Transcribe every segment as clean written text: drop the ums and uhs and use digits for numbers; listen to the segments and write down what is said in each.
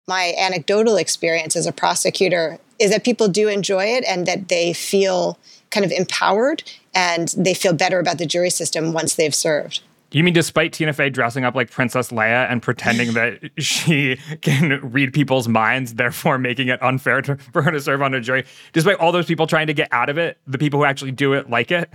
My anecdotal experience as a prosecutor is that people do enjoy it and that they feel kind of empowered and they feel better about the jury system once they've served. You mean despite Tina Fey dressing up like Princess Leia and pretending that she can read people's minds, therefore making it unfair for her to serve on a jury, despite all those people trying to get out of it, the people who actually do it like it?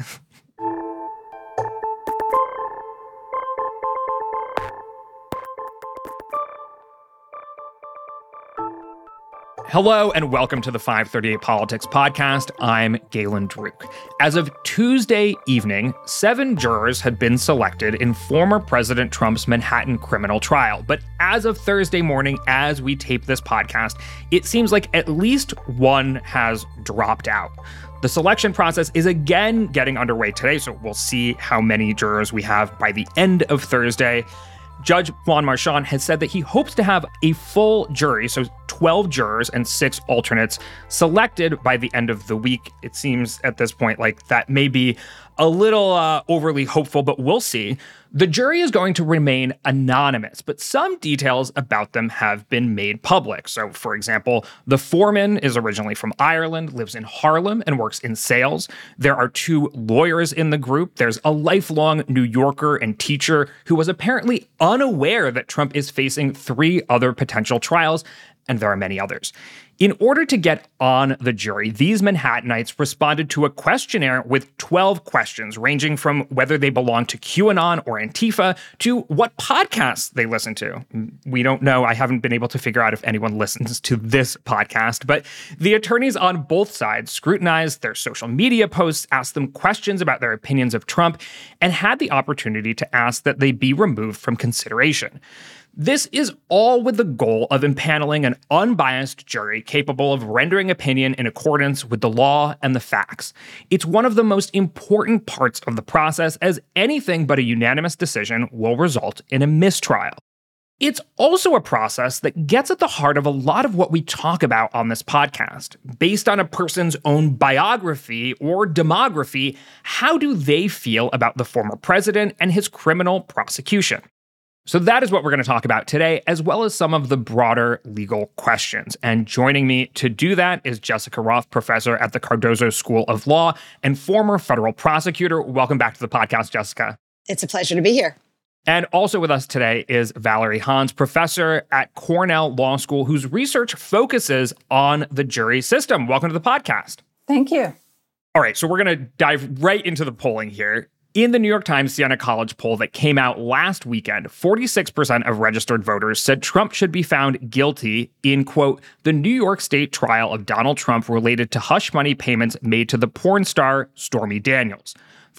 Hello and welcome to the 538 Politics Podcast. I'm Galen Druk. As of Tuesday evening, 7 jurors had been selected in former President Trump's Manhattan criminal trial. But as of Thursday morning, as we tape this podcast, it seems like at least one has dropped out. The selection process is again getting underway today, so we'll see how many jurors we have by the end of Thursday. Judge Juan Marchand has said that he hopes to have a full jury, so 12 jurors and 6 alternates, selected by the end of the week. It seems at this point like that may be a little overly hopeful, but we'll see. The jury is going to remain anonymous, but some details about them have been made public. So, for example, the foreman is originally from Ireland, lives in Harlem, and works in sales. There are 2 lawyers in the group. There's a lifelong New Yorker and teacher who was apparently unaware that Trump is facing 3 other potential trials, and there are many others. In order to get on the jury, these Manhattanites responded to a questionnaire with 12 questions, ranging from whether they belong to QAnon or Antifa to what podcasts they listen to. We don't know. I haven't been able to figure out if anyone listens to this podcast, but the attorneys on both sides scrutinized their social media posts, asked them questions about their opinions of Trump, and had the opportunity to ask that they be removed from consideration. This is all with the goal of impaneling an unbiased jury capable of rendering opinion in accordance with the law and the facts. It's one of the most important parts of the process, as anything but a unanimous decision will result in a mistrial. It's also a process that gets at the heart of a lot of what we talk about on this podcast. Based on a person's own biography or demography, how do they feel about the former president and his criminal prosecution? So that is what we're going to talk about today, as well as some of the broader legal questions. And joining me to do that is Jessica Roth, professor at the Cardozo School of Law and former federal prosecutor. Welcome back to the podcast, Jessica. It's a pleasure to be here. And also with us today is Valerie Hans, professor at Cornell Law School, whose research focuses on the jury system. Welcome to the podcast. Thank you. All right, so we're going to dive right into the polling here. In the New York Times Siena College poll that came out last weekend, 46% of registered voters said Trump should be found guilty in, quote, the New York State trial of Donald Trump related to hush money payments made to the porn star Stormy Daniels.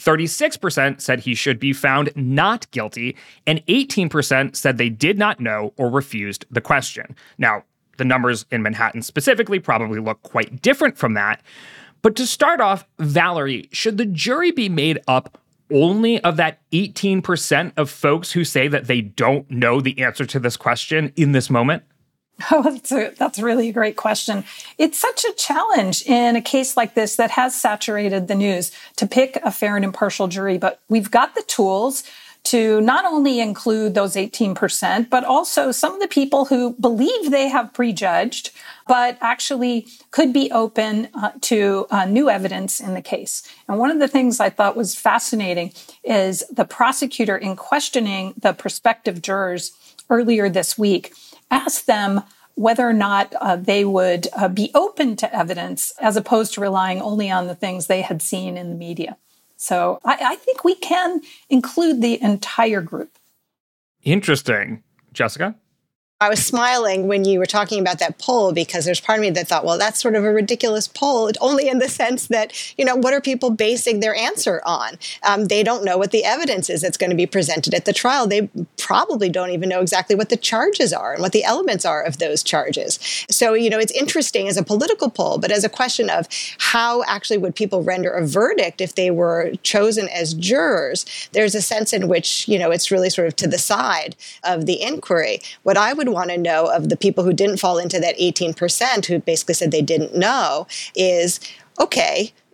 36% said he should be found not guilty, and 18% said they did not know or refused the question. Now, the numbers in Manhattan specifically probably look quite different from that. But to start off, Valerie, should the jury be made up only of that 18% of folks who say that they don't know the answer to this question in this moment? Oh, that's really a great question. It's such a challenge in a case like this that has saturated the news to pick a fair and impartial jury, but we've got the tools to not only include those 18%, but also some of the people who believe they have prejudged, but actually could be open to new evidence in the case. And one of the things I thought was fascinating is the prosecutor, in questioning the prospective jurors earlier this week, asked them whether or not they would be open to evidence as opposed to relying only on the things they had seen in the media. So I think we can include the entire group. Interesting. Jessica? I was smiling when you were talking about that poll because there's part of me that thought, well, that's sort of a ridiculous poll, only in the sense that, what are people basing their answer on? They don't know what the evidence is that's going to be presented at the trial. They probably don't even know exactly what the charges are and what the elements are of those charges. So, it's interesting as a political poll, but as a question of how actually would people render a verdict if they were chosen as jurors, there's a sense in which, it's really sort of to the side of the inquiry. What I would want to know of the people who didn't fall into that 18% who basically said they didn't know is, okay,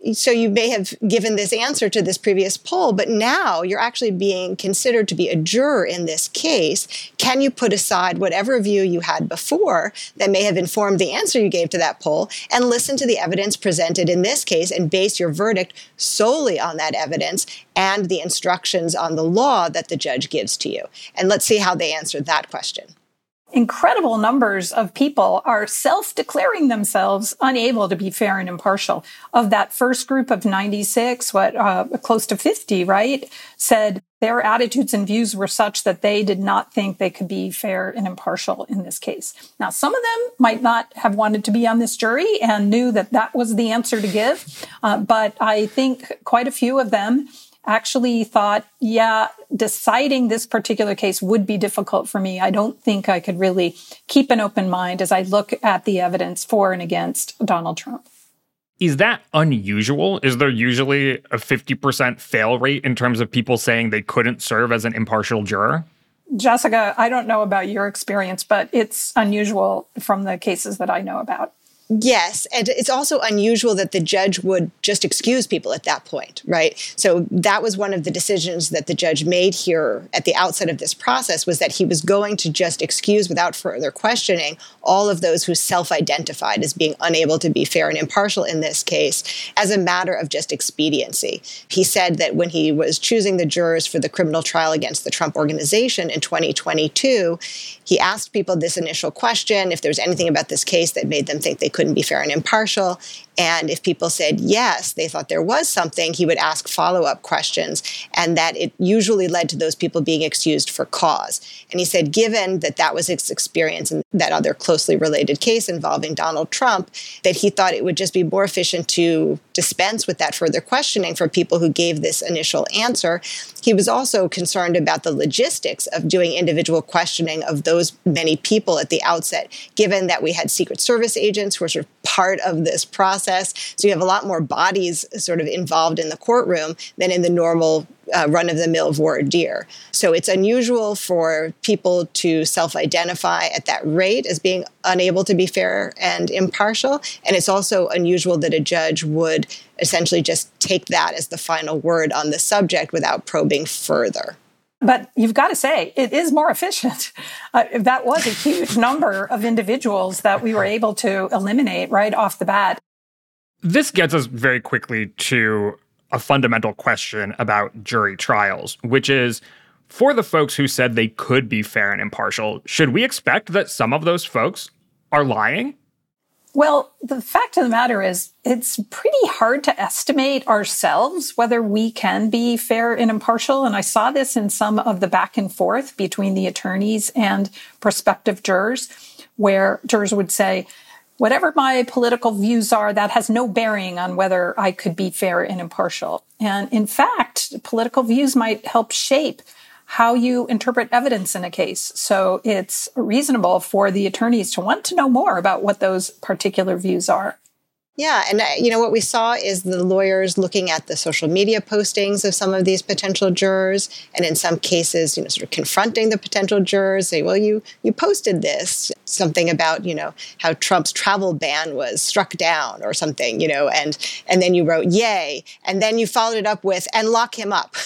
So you may have given this answer to this previous poll, but now you're actually being considered to be a juror in this case. Can you put aside whatever view you had before that may have informed the answer you gave to that poll and listen to the evidence presented in this case and base your verdict solely on that evidence and the instructions on the law that the judge gives to you? And let's see how they answered that question. Incredible numbers of people are self-declaring themselves unable to be fair and impartial. Of that first group of 96, close to 50, right, said their attitudes and views were such that they did not think they could be fair and impartial in this case. Now, some of them might not have wanted to be on this jury and knew that that was the answer to give, but I think quite a few of them actually thought, yeah, deciding this particular case would be difficult for me. I don't think I could really keep an open mind as I look at the evidence for and against Donald Trump. Is that unusual? Is there usually a 50% fail rate in terms of people saying they couldn't serve as an impartial juror? Jessica, I don't know about your experience, but it's unusual from the cases that I know about. Yes, and it's also unusual that the judge would just excuse people at that point, right? So that was one of the decisions that the judge made here at the outset of this process, was that he was going to just excuse without further questioning all of those who self-identified as being unable to be fair and impartial in this case as a matter of just expediency. He said that when he was choosing the jurors for the criminal trial against the Trump Organization in 2022, he asked people this initial question, if there's anything about this case that made them think they couldn't be fair and impartial. And if people said yes, they thought there was something, he would ask follow-up questions, and that it usually led to those people being excused for cause. And he said, given that that was his experience in that other closely related case involving Donald Trump, that he thought it would just be more efficient to dispense with that further questioning for people who gave this initial answer. He was also concerned about the logistics of doing individual questioning of those many people at the outset, given that we had Secret Service agents who were sort of part of this process. So you have a lot more bodies sort of involved in the courtroom than in the normal run-of-the-mill voir dire. So it's unusual for people to self-identify at that rate as being unable to be fair and impartial. And it's also unusual that a judge would essentially just take that as the final word on the subject without probing further. But you've got to say, it is more efficient. That was a huge number of individuals that we were able to eliminate right off the bat. This gets us very quickly to a fundamental question about jury trials, which is, for the folks who said they could be fair and impartial, should we expect that some of those folks are lying? Well, the fact of the matter is, it's pretty hard to estimate ourselves whether we can be fair and impartial. And I saw this in some of the back and forth between the attorneys and prospective jurors, where jurors would say, whatever my political views are, that has no bearing on whether I could be fair and impartial. And in fact, political views might help shape how you interpret evidence in a case. So it's reasonable for the attorneys to want to know more about what those particular views are. Yeah, and what we saw is the lawyers looking at the social media postings of some of these potential jurors, and in some cases, sort of confronting the potential jurors, say, well, you posted this, something about, how Trump's travel ban was struck down or something, and then you wrote, yay, and then you followed it up with, and lock him up.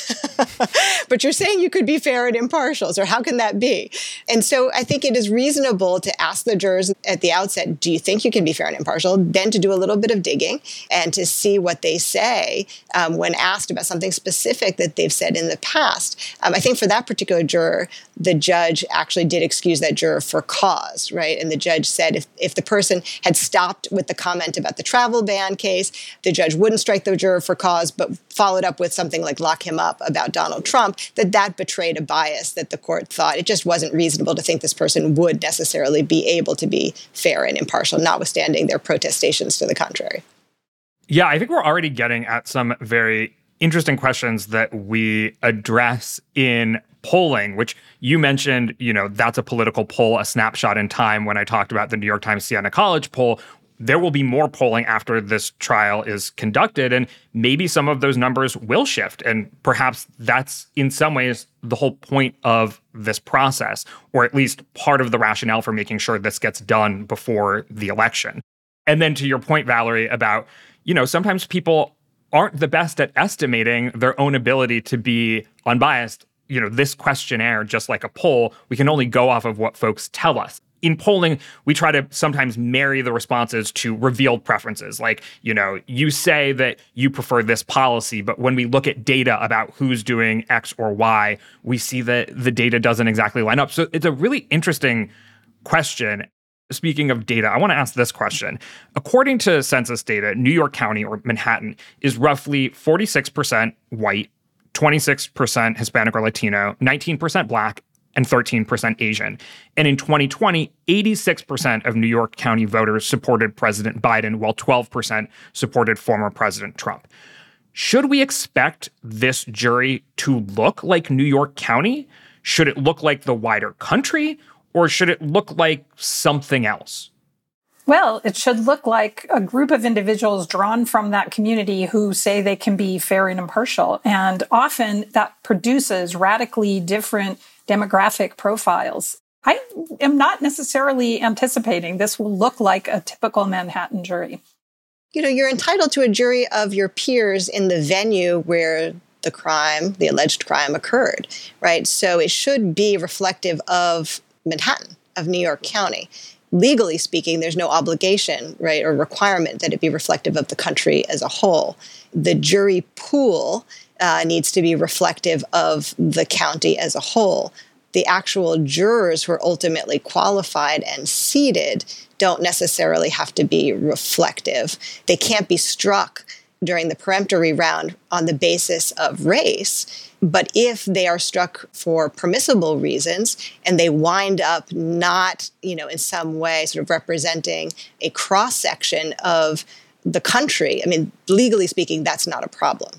But you're saying you could be fair and impartial, so how can that be? And so I think it is reasonable to ask the jurors at the outset, do you think you can be fair and impartial? Then to do a little bit of digging and to see what they say when asked about something specific that they've said in the past. I think for that particular juror, the judge actually did excuse that juror for cause, right? And the judge said if the person had stopped with the comment about the travel ban case, the judge wouldn't strike the juror for cause, but followed up with something like lock him up about Donald Trump, that betrayed a bias that the court thought it just wasn't reasonable to think this person would necessarily be able to be fair and impartial, notwithstanding their protestations to the contrary. Yeah, I think we're already getting at some very interesting questions that we address in polling, which you mentioned, that's a political poll, a snapshot in time. When I talked about the New York Times Siena College poll, there will be more polling after this trial is conducted, and maybe some of those numbers will shift. And perhaps that's in some ways the whole point of this process, or at least part of the rationale for making sure this gets done before the election. And then to your point, Valerie, about, sometimes people aren't the best at estimating their own ability to be unbiased. This questionnaire, just like a poll, we can only go off of what folks tell us. In polling, we try to sometimes marry the responses to revealed preferences. Like, you say that you prefer this policy, but when we look at data about who's doing X or Y, we see that the data doesn't exactly line up. So it's a really interesting question. Speaking of data, I want to ask this question. According to census data, New York County, or Manhattan, is roughly 46% white, 26% Hispanic or Latino, 19% Black, and 13% Asian. And in 2020, 86% of New York County voters supported President Biden, while 12% supported former President Trump. Should we expect this jury to look like New York County? Should it look like the wider country? Or should it look like something else? Well, it should look like a group of individuals drawn from that community who say they can be fair and impartial. And often that produces radically different demographic profiles. I am not necessarily anticipating this will look like a typical Manhattan jury. You're entitled to a jury of your peers in the venue where the alleged crime occurred, right? So it should be reflective of Manhattan, of New York County. Legally speaking, there's no obligation, right, or requirement that it be reflective of the country as a whole. The jury pool needs to be reflective of the county as a whole. The actual jurors who are ultimately qualified and seated don't necessarily have to be reflective. They can't be struck during the peremptory round on the basis of race. But if they are struck for permissible reasons and they wind up not, in some way sort of representing a cross-section of the country, legally speaking, that's not a problem.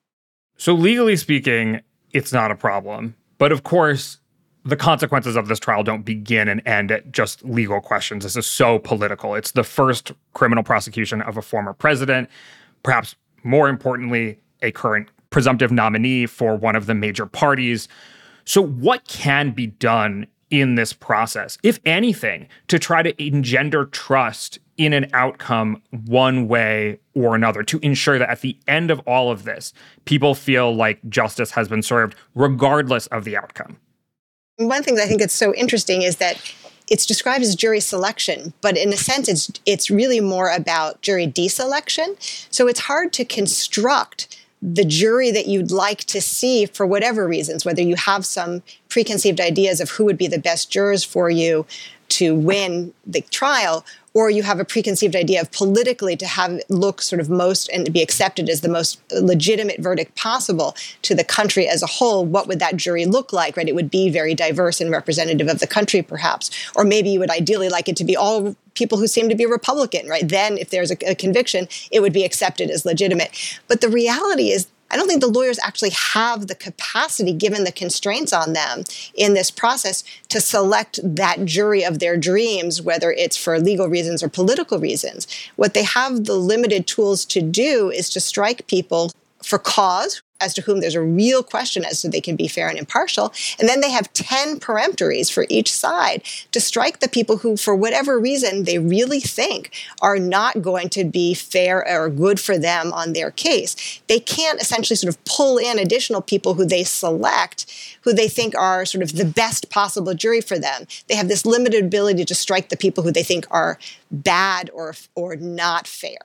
So legally speaking, it's not a problem. But of course, the consequences of this trial don't begin and end at just legal questions. This is so political. It's the first criminal prosecution of a former president, perhaps more importantly, a current presumptive nominee for one of the major parties. So what can be done in this process, if anything, to try to engender trust in an outcome one way or another, to ensure that at the end of all of this, people feel like justice has been served regardless of the outcome? One thing that I think that's so interesting is that it's described as jury selection, but in a sense, it's really more about jury deselection. So it's hard to construct the jury that you'd like to see for whatever reasons, whether you have some preconceived ideas of who would be the best jurors for you to win the trial, or you have a preconceived idea of politically to have it look sort of most and be accepted as the most legitimate verdict possible to the country as a whole. What would that jury look like, right? It would be very diverse and representative of the country, perhaps. Or maybe you would ideally like it to be all people who seem to be Republican, right? Then if there's a conviction, it would be accepted as legitimate. But the reality is, I don't think the lawyers actually have the capacity, given the constraints on them in this process, to select that jury of their dreams, whether it's for legal reasons or political reasons. What they have the limited tools to do is to strike people for cause, as to whom there's a real question as to they can be fair and impartial. And then they have 10 peremptories for each side to strike the people who, for whatever reason, they really think are not going to be fair or good for them on their case. They can't essentially sort of pull in additional people who they select, who they think are sort of the best possible jury for them. They have this limited ability to strike the people who they think are bad or not fair.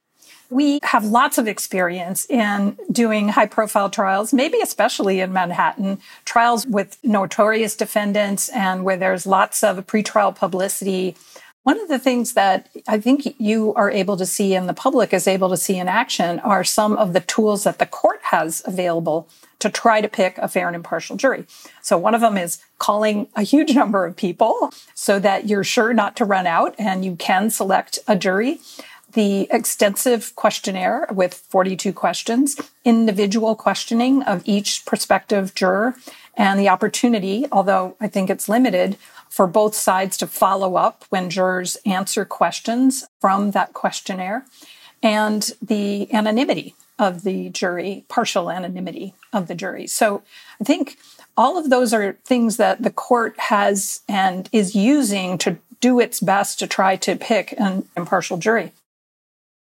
We have lots of experience in doing high-profile trials, maybe especially in Manhattan, trials with notorious defendants and where there's lots of pretrial publicity. One of the things that I think you are able to see and the public is able to see in action are some of the tools that the court has available to try to pick a fair and impartial jury. So one of them is calling a huge number of people so that you're sure not to run out and you can select a jury. The extensive questionnaire with 42 questions, individual questioning of each prospective juror, and the opportunity, although I think it's limited, for both sides to follow up when jurors answer questions from that questionnaire, and the anonymity of the jury, partial anonymity of the jury. So I think all of those are things that the court has and is using to do its best to try to pick an impartial jury.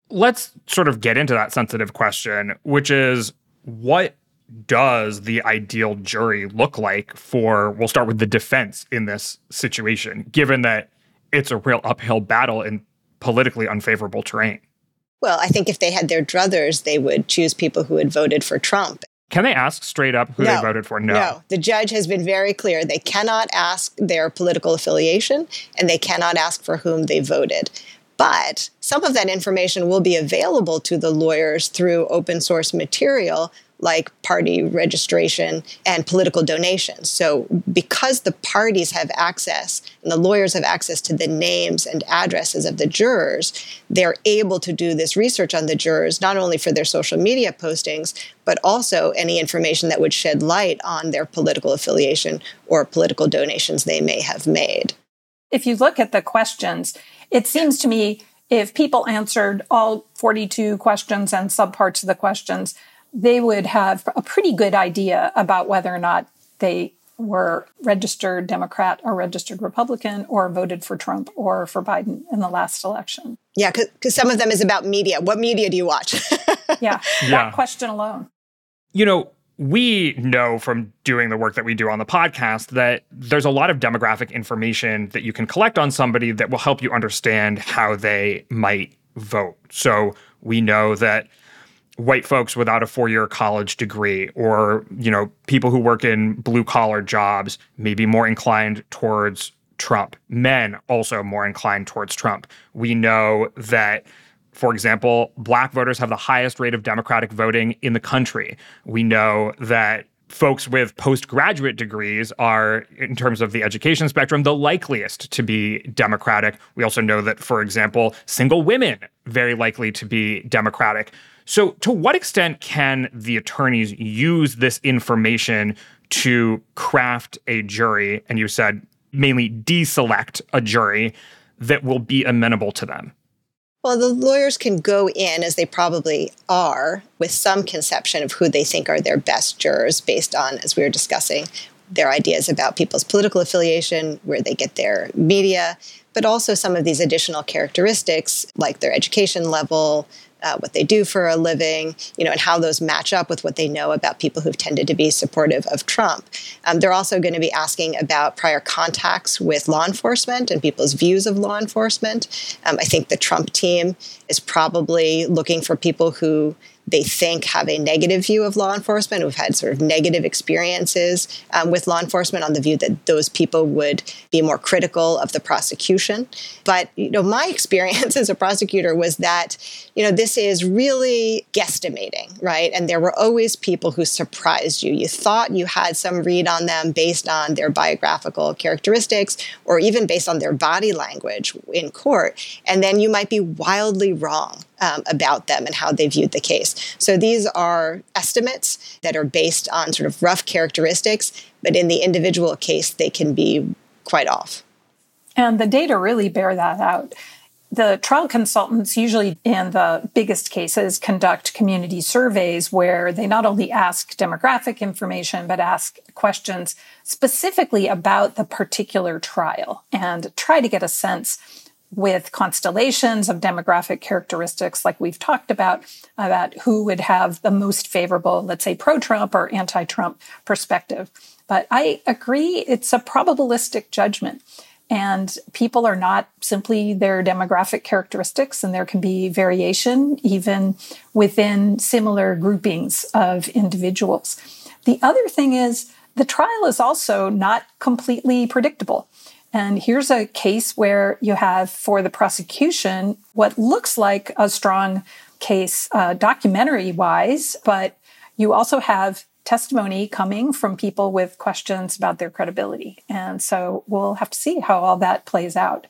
let's sort of get into that sensitive question, which is, what does the ideal jury look like for, we'll start with the defense in this situation, given that it's a real uphill battle in politically unfavorable terrain? Well, I think if they had their druthers, they would choose people who had voted for Trump. Can they ask straight up who they voted for? No. The judge has been very clear. They cannot ask their political affiliation, and they cannot ask for whom they voted. But some of that information will be available to the lawyers through open source material like party registration and political donations. So because the parties have access and the lawyers have access to the names and addresses of the jurors, they're able to do this research on the jurors, not only for their social media postings, but also any information that would shed light on their political affiliation or political donations they may have made. If you look at the questions, it seems to me if people answered all 42 questions and subparts of the questions, they would have a pretty good idea about whether or not they were registered Democrat or registered Republican or voted for Trump or for Biden in the last election. Yeah, because some of them is about media. What media do you watch? Yeah, that question alone. You know, we know from doing the work that we do on the podcast that there's a lot of demographic information that you can collect on somebody that will help you understand how they might vote. So we know that white folks without a 4-year college degree, or, you know, people who work in blue-collar jobs may be more inclined towards Trump. Men also more inclined towards Trump. We know that, for example, Black voters have the highest rate of Democratic voting in the country. We know that folks with postgraduate degrees are, in terms of the education spectrum, the likeliest to be Democratic. We also know that, for example, single women very likely to be Democratic. So to what extent can the attorneys use this information to craft a jury, and you said mainly deselect a jury, that will be amenable to them? Well, the lawyers can go in, as they probably are, with some conception of who they think are their best jurors based on, as we were discussing, their ideas about people's political affiliation, where they get their media, but also some of these additional characteristics like their education level, what they do for a living, you know, and how those match up with what they know about people who've tended to be supportive of Trump. They're also going to be asking about prior contacts with law enforcement and people's views of law enforcement. I think the Trump team is probably looking for people who they think have a negative view of law enforcement, who've had sort of negative experiences with law enforcement, on the view that those people would be more critical of the prosecution. But, you know, my experience as a prosecutor was that, you know, this is really guesstimating, right? And there were always people who surprised you. You thought you had some read on them based on their biographical characteristics or even based on their body language in court. And then you might be wildly wrong about them and how they viewed the case. So these are estimates that are based on sort of rough characteristics, but in the individual case, they can be quite off. And the data really bear that out. The trial consultants usually in the biggest cases conduct community surveys where they not only ask demographic information, but ask questions specifically about the particular trial and try to get a sense with constellations of demographic characteristics like we've talked about who would have the most favorable, let's say, pro-Trump or anti-Trump perspective. But I agree, it's a probabilistic judgment. And people are not simply their demographic characteristics, and there can be variation even within similar groupings of individuals. The other thing is the trial is also not completely predictable. And here's a case where you have, for the prosecution, what looks like a strong case documentary-wise, but you also have testimony coming from people with questions about their credibility. And so we'll have to see how all that plays out.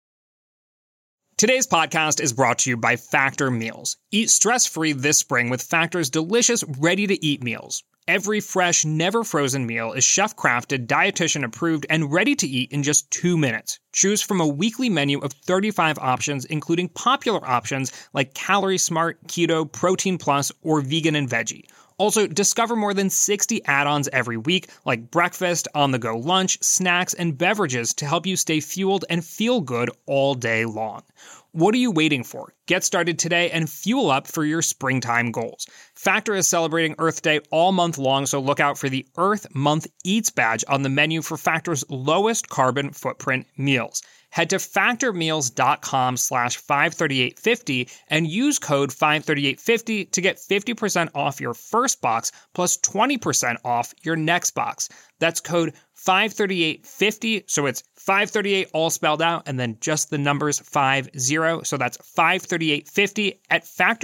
Today's podcast is brought to you by Factor Meals. Eat stress-free this spring with Factor's delicious, ready-to-eat meals. Every fresh, never-frozen meal is chef-crafted, dietitian-approved, and ready to eat in just 2 minutes. Choose from a weekly menu of 35 options, including popular options like Calorie Smart, Keto, Protein Plus, or Vegan and Veggie. Also, discover more than 60 add-ons every week, like breakfast, on-the-go lunch, snacks, and beverages to help you stay fueled and feel good all day long. What are you waiting for? Get started today and fuel up for your springtime goals. Factor is celebrating Earth Day all month long, so look out for the Earth Month Eats badge on the menu for Factor's lowest carbon footprint meals. Head to factormeals.com/53850 and use code 53850 to get 50% off your first box plus 20% off your next box. That's code 53850, so it's 538 all spelled out and then just the numbers 50. So that's 53850 at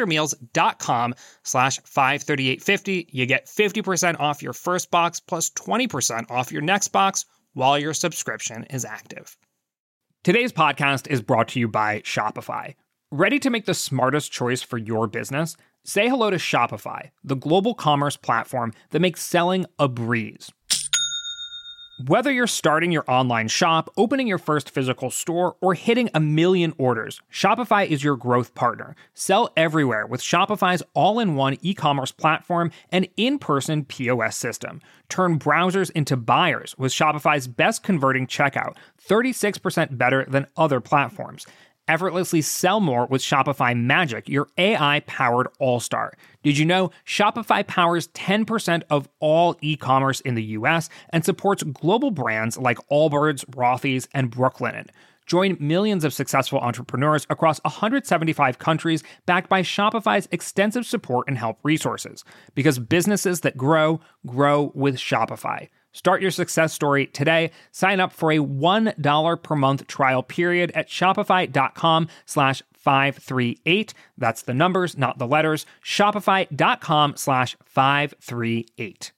factormeals.com/53850. You get 50% off your first box plus 20% off your next box while your subscription is active. Today's podcast is brought to you by Shopify. Ready to make the smartest choice for your business? Say hello to Shopify, the global commerce platform that makes selling a breeze. Whether you're starting your online shop, opening your first physical store, or hitting 1 million orders, Shopify is your growth partner. Sell everywhere with Shopify's all-in-one e-commerce platform and in-person POS system. Turn browsers into buyers with Shopify's best converting checkout, 36% better than other platforms. Effortlessly sell more with Shopify Magic, your AI-powered all-star. Did you know Shopify powers 10% of all e-commerce in the US and supports global brands like Allbirds, Rothy's, and Brooklinen? Join millions of successful entrepreneurs across 175 countries backed by Shopify's extensive support and help resources. Because businesses that grow, grow with Shopify. Start your success story today. Sign up for a $1 per month trial period at shopify.com/538. That's the numbers, not the letters. Shopify.com/538.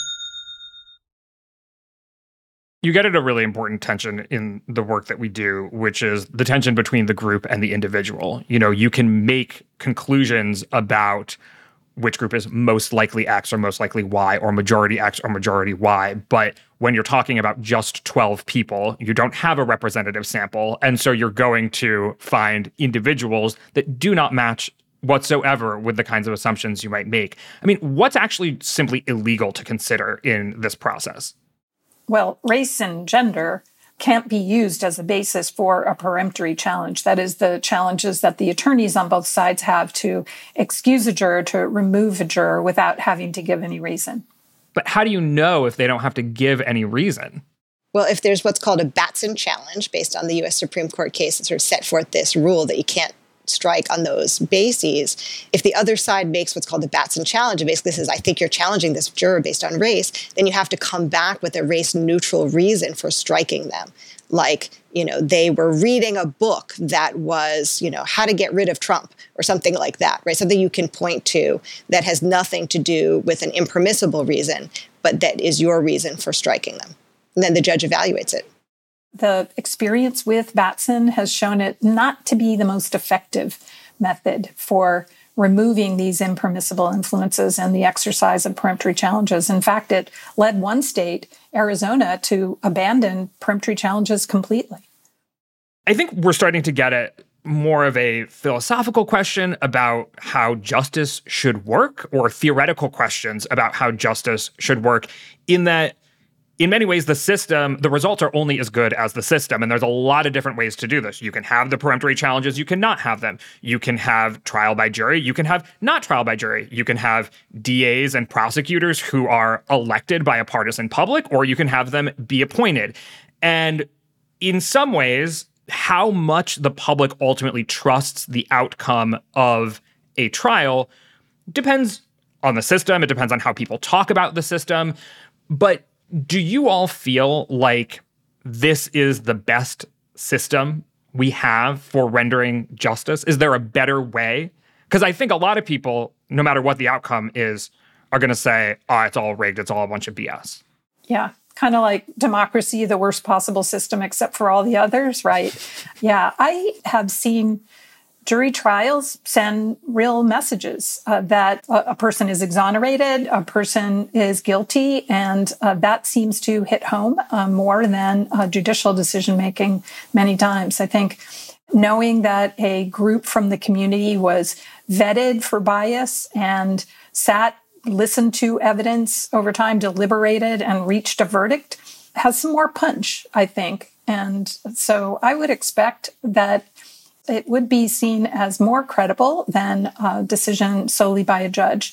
You get at a really important tension in the work that we do, which is the tension between the group and the individual. You know, you can make conclusions about which group is most likely X or most likely Y or majority X or majority Y. But when you're talking about just 12 people, you don't have a representative sample. And so you're going to find individuals that do not match whatsoever with the kinds of assumptions you might make. I mean, what's actually simply illegal to consider in this process? Well, race and gender can't be used as a basis for a peremptory challenge. That is, the challenges that the attorneys on both sides have to excuse a juror, to remove a juror without having to give any reason. But how do you know if they don't have to give any reason? Well, if there's what's called a Batson challenge based on the U.S. Supreme Court case that sort of set forth this rule that you can't strike on those bases, if the other side makes what's called the Batson challenge and basically says, I think you're challenging this juror based on race, then you have to come back with a race-neutral reason for striking them. Like, you know, they were reading a book that was, you know, how to get rid of Trump or something like that, right? Something you can point to that has nothing to do with an impermissible reason, but that is your reason for striking them. And then the judge evaluates it. The experience with Batson has shown it not to be the most effective method for removing these impermissible influences and the exercise of peremptory challenges. In fact, it led one state, Arizona, to abandon peremptory challenges completely. I think we're starting to get at more of a philosophical question about how justice should work, or theoretical questions about how justice should work, in that in many ways, the system, the results are only as good as the system. And there's a lot of different ways to do this. You can have the peremptory challenges. You cannot have them. You can have trial by jury. You can have not trial by jury. You can have DAs and prosecutors who are elected by a partisan public, or you can have them be appointed. And in some ways, how much the public ultimately trusts the outcome of a trial depends on the system. It depends on how people talk about the system. But do you all feel like this is the best system we have for rendering justice? Is there a better way? Because I think a lot of people, no matter what the outcome is, are going to say, oh, it's all rigged. It's all a bunch of BS. Yeah, kind of like democracy, the worst possible system except for all the others, right? Yeah, I have seen jury trials send real messages that a person is exonerated, a person is guilty, and that seems to hit home more than judicial decision-making many times. I think knowing that a group from the community was vetted for bias and sat listened to evidence over time, deliberated, and reached a verdict has some more punch, I think. And so I would expect that it would be seen as more credible than a decision solely by a judge.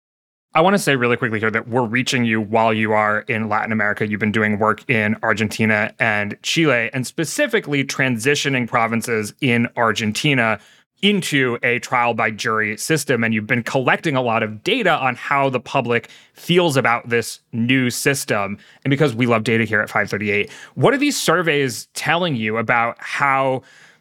I want to say really quickly here that we're reaching you while you are in Latin America. You've been doing work in Argentina and Chile, and specifically transitioning provinces in Argentina into a trial by jury system. And you've been collecting a lot of data on how the public feels about this new system. And because we love data here at 538, what are these surveys telling you about how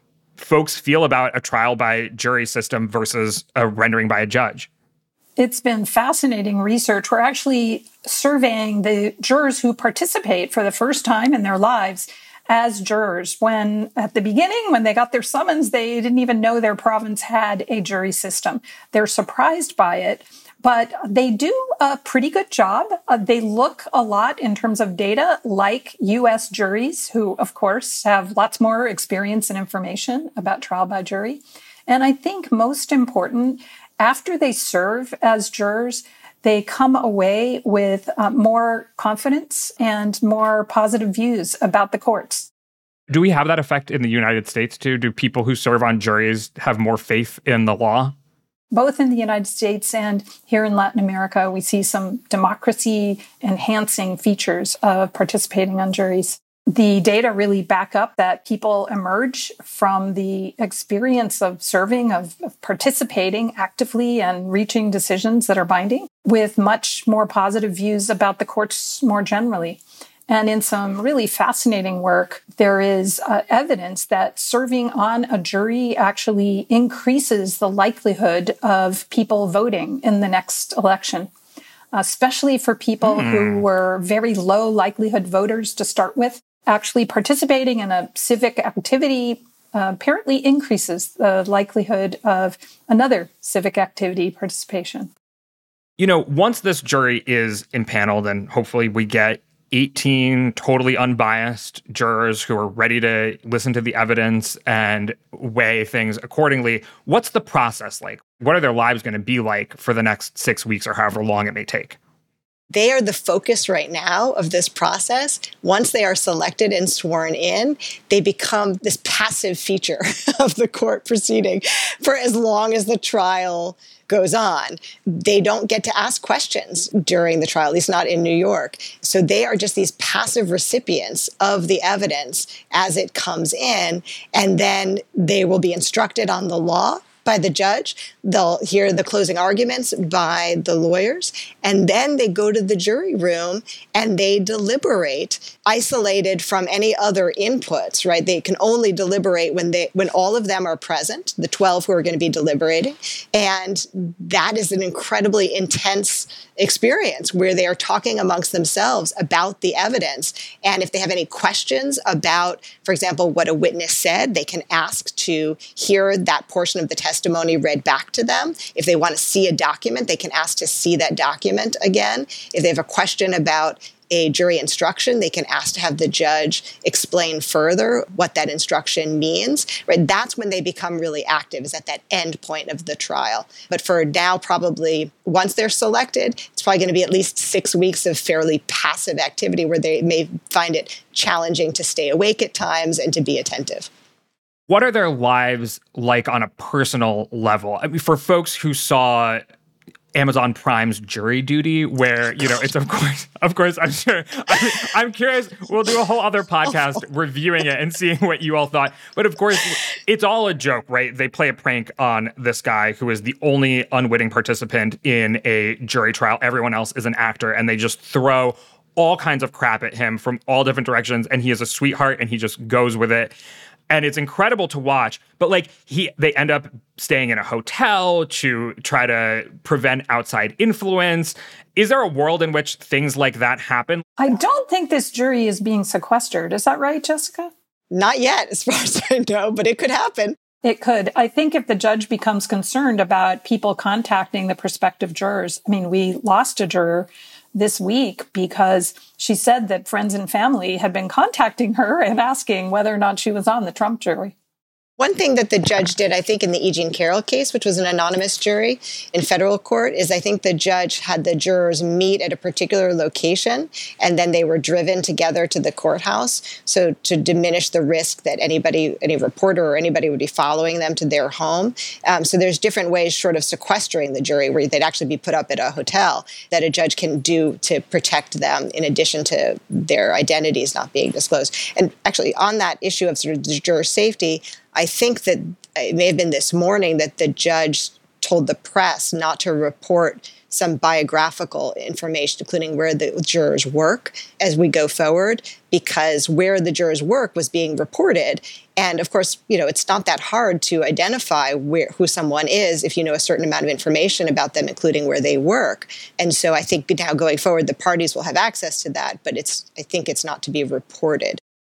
folks feel about a trial by jury system versus a rendering by a judge? It's been fascinating research. We're actually surveying the jurors who participate for the first time in their lives as jurors. When at the beginning, when they got their summons, they didn't even know their province had a jury system. They're surprised by it, but they do a pretty good job. They look a lot in terms of data like U.S. juries, who, of course, have lots more experience and information about trial by jury. And I think most important, after they serve as jurors, they come away with more confidence and more positive views about the courts. Do we have that effect in the United States too? Do people who serve on juries have more faith in the law? Both in the United States and here in Latin America, we see some democracy-enhancing features of participating on juries. The data really back up that people emerge from the experience of serving, of participating actively and reaching decisions that are binding with much more positive views about the courts more generally. And in some really fascinating work, there is evidence that serving on a jury actually increases the likelihood of people voting in the next election, especially for people who were very low likelihood voters to start with. Actually participating in a civic activity apparently increases the likelihood of another civic activity participation. You know, once this jury is impaneled, and hopefully we get 18 totally unbiased jurors who are ready to listen to the evidence and weigh things accordingly, what's the process like? What are their lives going to be like for the next 6 weeks or however long it may take? They are the focus right now of this process. Once they are selected and sworn in, they become this passive feature of the court proceeding for as long as the trial goes on. They don't get to ask questions during the trial, at least not in New York. So they are just these passive recipients of the evidence as it comes in, and then they will be instructed on the law by the judge. They'll hear the closing arguments by the lawyers, and then they go to the jury room and they deliberate, isolated from any other inputs, right? They can only deliberate when all of them are present, the 12 who are going to be deliberating. And that is an incredibly intense experience where they are talking amongst themselves about the evidence. And if they have any questions about, for example, what a witness said, they can ask to hear that portion of the testimony read back to them. If they want to see a document, they can ask to see that document again. If they have a question about a jury instruction, they can ask to have the judge explain further what that instruction means, right? That's when they become really active, is at that end point of the trial. But for now, probably once they're selected, it's probably going to be at least 6 weeks of fairly passive activity where they may find it challenging to stay awake at times and to be attentive. What are their lives like on a personal level? I mean, for folks who saw Amazon Prime's Jury Duty, where, you know, it's of course, I'm sure, I'm curious, we'll do a whole other podcast reviewing it and seeing what you all thought. But of course, it's all a joke, right? They play a prank on this guy who is the only unwitting participant in a jury trial. Everyone else is an actor, and they just throw all kinds of crap at him from all different directions. And he is a sweetheart, and he just goes with it. And it's incredible to watch, but they end up staying in a hotel to try to prevent outside influence. Is there a world in which things like that happen? I don't think this jury is being sequestered. Is that right, Jessica? Not yet, as far as I know, but it could happen. It could. I think if the judge becomes concerned about people contacting the prospective jurors, I mean, we lost a juror this week because she said that friends and family had been contacting her and asking whether or not she was on the Trump jury. One thing that the judge did, I think, in the E. Jean Carroll case, which was an anonymous jury in federal court, is I think the judge had the jurors meet at a particular location, and then they were driven together to the courthouse. So to diminish the risk that any reporter or anybody would be following them to their home. So there's different ways short of sequestering the jury where they'd actually be put up at a hotel that a judge can do to protect them in addition to their identities not being disclosed. And actually on that issue of sort of the juror safety, I think that it may have been this morning that the judge told the press not to report some biographical information, including where the jurors work, as we go forward, because where the jurors work was being reported. And of course, it's not that hard to identify who someone is if you know a certain amount of information about them, including where they work. And so I think now going forward, the parties will have access to that, but I think it's not to be reported.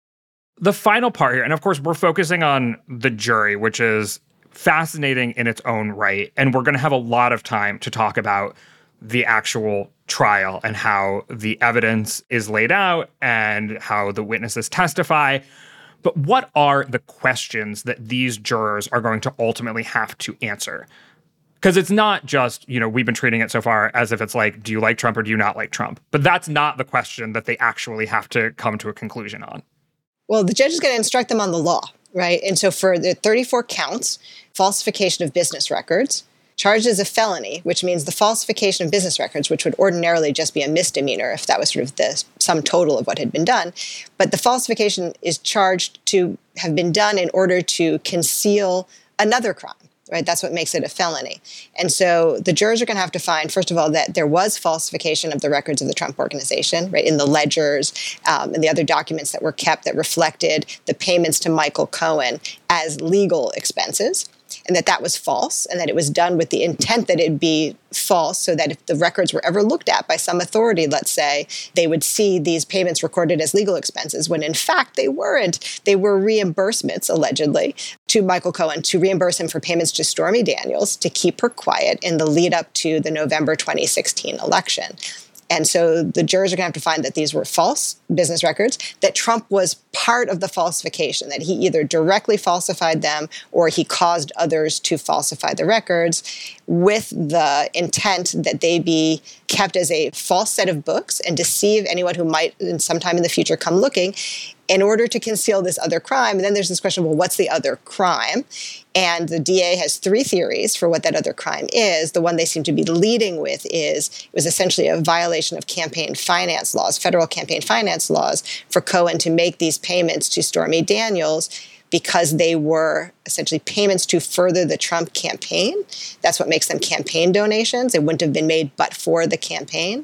The final part here, and of course, we're focusing on the jury, which is fascinating in its own right. And we're going to have a lot of time to talk about the actual trial and how the evidence is laid out and how the witnesses testify. But what are the questions that these jurors are going to ultimately have to answer? Because it's not just, we've been treating it so far as if it's like, do you like Trump or do you not like Trump? But that's not the question that they actually have to come to a conclusion on. Well, the judge is going to instruct them on the law, right? And so for the 34 counts, falsification of business records, charged as a felony, which means the falsification of business records, which would ordinarily just be a misdemeanor if that was sort of the sum total of what had been done. But the falsification is charged to have been done in order to conceal another crime. Right, that's what makes it a felony. And so the jurors are going to have to find, first of all, that there was falsification of the records of the Trump Organization, right, in the ledgers and the other documents that were kept that reflected the payments to Michael Cohen as legal expenses, and that was false, and that it was done with the intent that it be false, so that if the records were ever looked at by some authority, let's say, they would see these payments recorded as legal expenses, when in fact they weren't. They were reimbursements, allegedly, to Michael Cohen to reimburse him for payments to Stormy Daniels to keep her quiet in the lead up to the November 2016 election. And so the jurors are going to have to find that these were false business records, that Trump was part of the falsification, that he either directly falsified them or he caused others to falsify the records with the intent that they be kept as a false set of books and deceive anyone who might sometime in the future come looking in order to conceal this other crime. And then there's this question, well, what's the other crime? And the DA has three theories for what that other crime is. The one they seem to be leading with is it was essentially a violation of campaign finance laws, federal campaign finance laws, for Cohen to make these payments to Stormy Daniels because they were essentially payments to further the Trump campaign. That's what makes them campaign donations. They wouldn't have been made but for the campaign.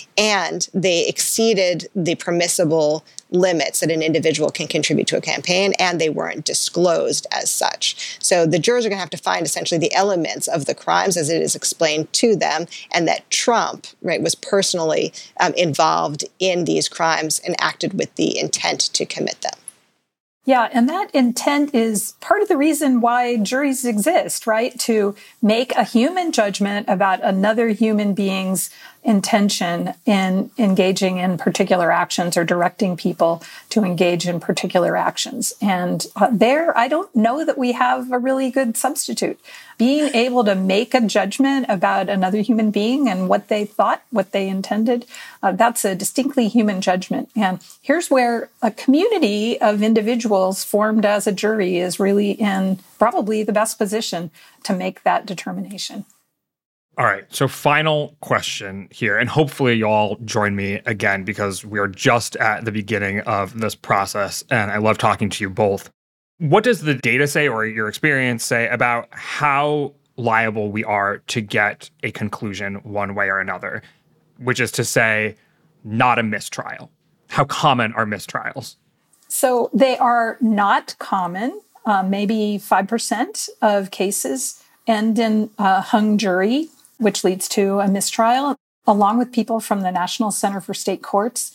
And they exceeded the permissible limits that an individual can contribute to a campaign, and they weren't disclosed as such. So the jurors are going to have to find essentially the elements of the crimes as it is explained to them, and that Trump, right, was personally involved in these crimes and acted with the intent to commit them. Yeah, and that intent is part of the reason why juries exist, right? To make a human judgment about another human being's intention in engaging in particular actions or directing people to engage in particular actions. And there, I don't know that we have a really good substitute. Being able to make a judgment about another human being and what they thought, what they intended, that's a distinctly human judgment. And here's where a community of individuals formed as a jury is really in probably the best position to make that determination. All right, so final question here, and hopefully you all join me again because we are just at the beginning of this process, and I love talking to you both. What does the data say, or your experience say, about how liable we are to get a conclusion one way or another, which is to say, not a mistrial? How common are mistrials? So they are not common. Maybe 5% of cases end in a hung jury, which leads to a mistrial. Along with people from the National Center for State Courts,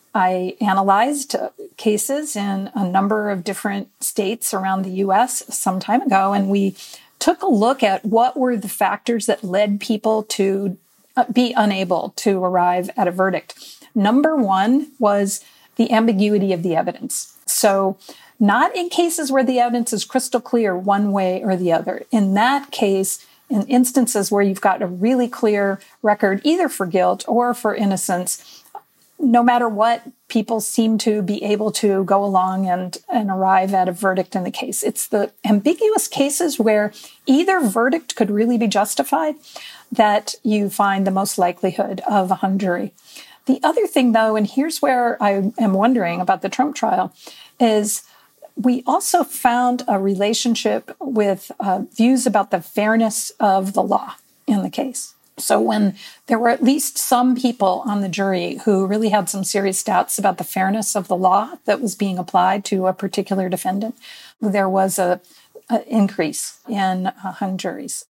I analyzed cases in a number of different states around the U.S. some time ago, and we took a look at what were the factors that led people to be unable to arrive at a verdict. Number one was the ambiguity of the evidence. So not in cases where the evidence is crystal clear one way or the other. In that case, in instances where you've got a really clear record, either for guilt or for innocence, no matter what, people seem to be able to go along and arrive at a verdict in the case. It's the ambiguous cases where either verdict could really be justified that you find the most likelihood of a hung jury. The other thing, though, and here's where I am wondering about the Trump trial, is we also found a relationship with views about the fairness of the law in the case. So when there were at least some people on the jury who really had some serious doubts about the fairness of the law that was being applied to a particular defendant, there was an increase in hung juries.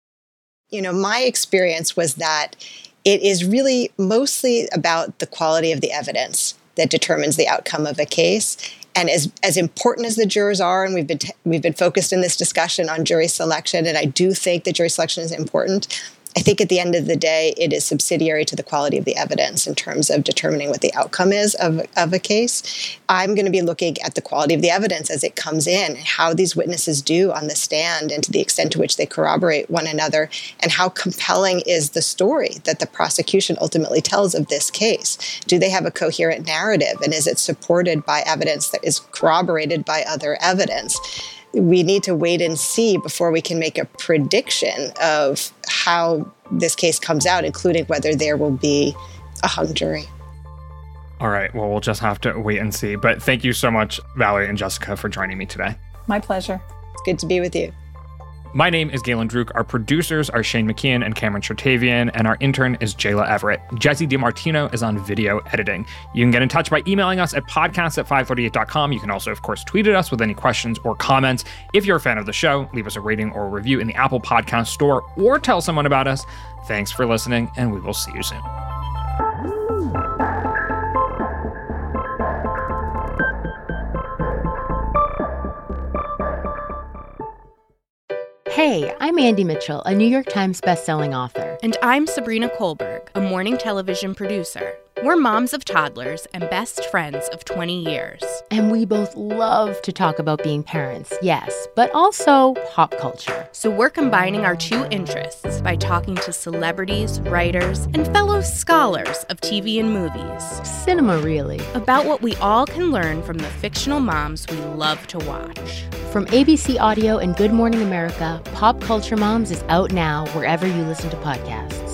My experience was that it is really mostly about the quality of the evidence that determines the outcome of a case. And as important as the jurors are, and we've been focused in this discussion on jury selection, and I do think that jury selection is important, I think at the end of the day, it is subsidiary to the quality of the evidence in terms of determining what the outcome is of a case. I'm going to be looking at the quality of the evidence as it comes in, how these witnesses do on the stand, and to the extent to which they corroborate one another, and how compelling is the story that the prosecution ultimately tells of this case. Do they have a coherent narrative, and is it supported by evidence that is corroborated by other evidence? We need to wait and see before we can make a prediction of how this case comes out, including whether there will be a hung jury. All right. Well, we'll just have to wait and see. But thank you so much, Valerie and Jessica, for joining me today. My pleasure. It's good to be with you. My name is Galen Druk. Our producers are Shane McKeon and Cameron Chertavian, and our intern is Jayla Everett. Jesse DiMartino is on video editing. You can get in touch by emailing us at podcast@538.com. You can also, of course, tweet at us with any questions or comments. If you're a fan of the show, leave us a rating or a review in the Apple Podcast Store or tell someone about us. Thanks for listening, and we will see you soon. Hey, I'm Andy Mitchell, a New York Times bestselling author. And I'm Sabrina Kohlberg, a morning television producer. We're moms of toddlers and best friends of 20 years. And we both love to talk about being parents, yes, but also pop culture. So we're combining our two interests by talking to celebrities, writers, and fellow scholars of TV and movies. Cinema, really. About what we all can learn from the fictional moms we love to watch. From ABC Audio and Good Morning America, Pop Culture Moms is out now wherever you listen to podcasts.